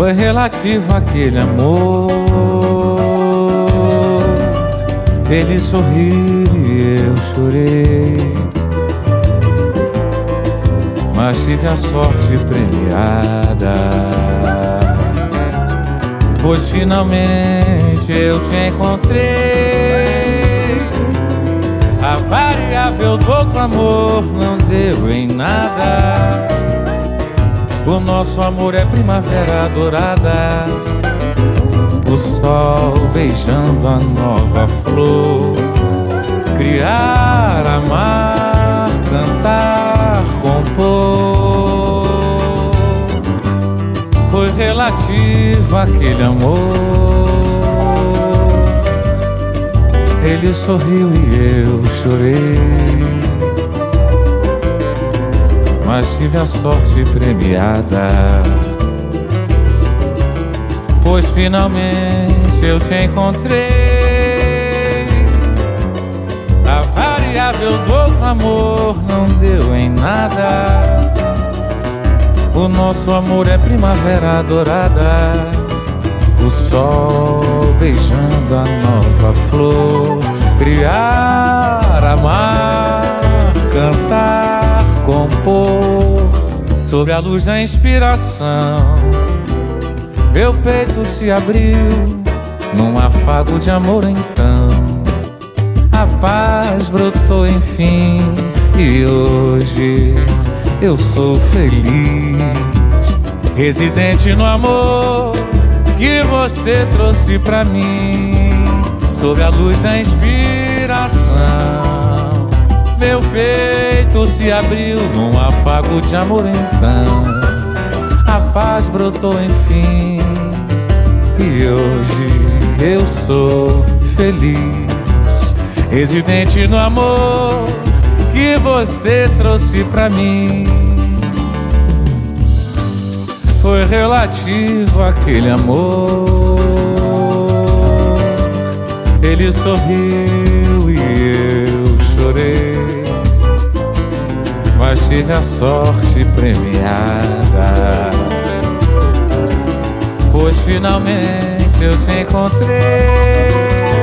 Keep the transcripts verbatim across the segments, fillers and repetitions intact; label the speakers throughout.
Speaker 1: foi relativo àquele amor. Ele sorriu e eu chorei, mas tive a sorte premiada, pois finalmente eu te encontrei. A variável do outro amor não deu em nada. O nosso amor é primavera dourada, o sol beijando a nova flor. Criar, amar, cantar, compor, foi relativo àquele amor. Ele sorriu e eu chorei, mas tive a sorte premiada, pois finalmente eu te encontrei. A variável do outro amor não deu em nada. O nosso amor é primavera dourada, o sol beijando a nova flor. Criar, amar, cantar, compor, sob a luz da inspiração, meu peito se abriu num afago de amor. Então a paz brotou enfim, e hoje eu sou feliz, residente no amor que você trouxe pra mim. Sob a luz da inspiração, meu peito se abriu num afago de amor. Então a paz brotou enfim, e hoje eu sou feliz, residente no amor que você trouxe pra mim. Foi relativo àquele amor. Ele sorriu e eu chorei, mas tive a sorte premiada, pois finalmente eu te encontrei.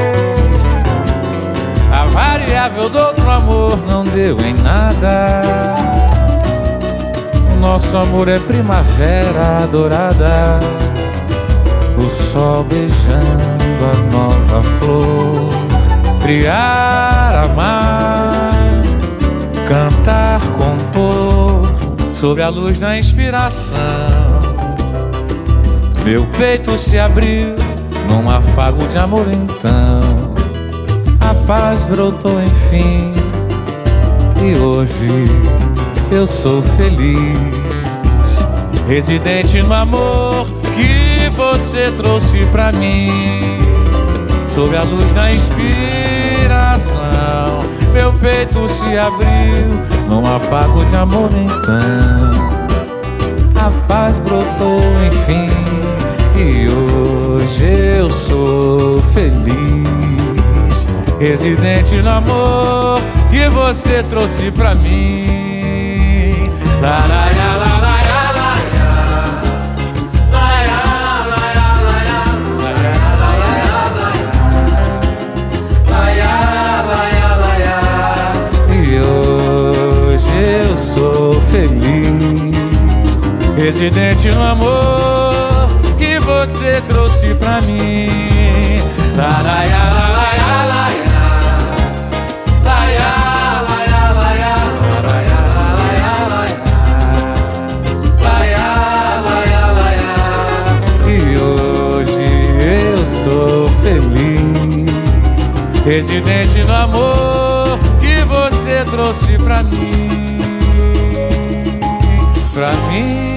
Speaker 1: A variável do outro amor não deu em nada. O nosso amor é primavera dourada, o sol beijando a nova flor. Criar, amar, cantar, compor, sob a luz da inspiração, meu peito se abriu num afago de amor. Então a paz brotou enfim, e hoje eu sou feliz, residente no amor que você trouxe pra mim. Sob a luz da inspiração, meu peito se abriu num afago de amor. Então a paz brotou enfim, e hoje eu sou feliz, residente no amor que você trouxe pra mim. La, la, la, la, la. Sou feliz, residente no amor que você trouxe pra mim. La, la, la, la, la, e hoje eu sou feliz, residente no amor que você trouxe pra mim. Pra mim.